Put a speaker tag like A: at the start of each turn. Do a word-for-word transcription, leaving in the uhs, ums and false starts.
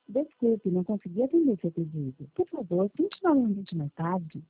A: Desculpe, não consegui atender seu pedido. Por favor, tente novamente mais tarde.